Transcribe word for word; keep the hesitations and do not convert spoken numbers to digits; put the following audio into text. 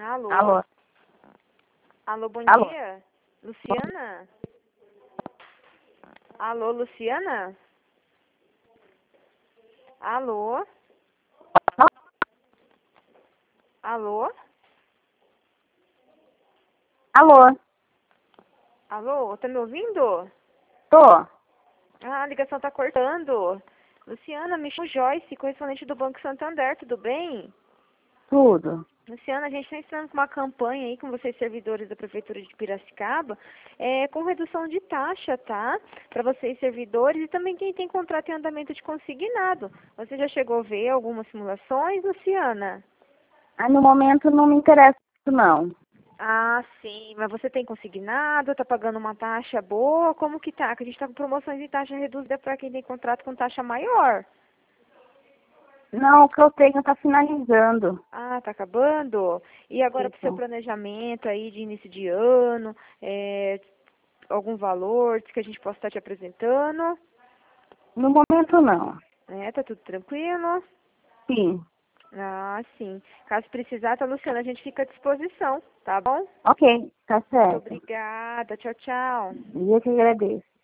Alô? Alô? Alô, bom Alô? dia? Luciana? Alô, Luciana? Alô? Alô? Alô? Alô, tá me ouvindo? Tô. Ah, a ligação tá cortando. Luciana, me chamo Joyce, correspondente do Banco Santander, tudo bem? Tudo. Luciana, a gente está ensinando com uma campanha aí com vocês, servidores da Prefeitura de Piracicaba, é, com redução de taxa, tá? Para vocês, servidores, e também quem tem contrato em andamento de consignado. Você já chegou a ver algumas simulações, Luciana? Ah, no momento não me interessa, não. Ah, sim, mas você tem consignado, tá pagando uma taxa boa, como que tá? Que a gente tá com promoções de taxa reduzida para quem tem contrato com taxa maior. Não, o que eu tenho tá finalizando. Ah, tá acabando? E agora para o seu Isso. planejamento aí de início de ano, é, algum valor que a gente possa estar te apresentando? No momento, não. É, tá tudo tranquilo? Sim. Ah, sim. Caso precisar, tá, Luciana, a gente fica à disposição, tá bom? Ok, tá Muito certo. obrigada. Tchau, tchau. Eu que agradeço.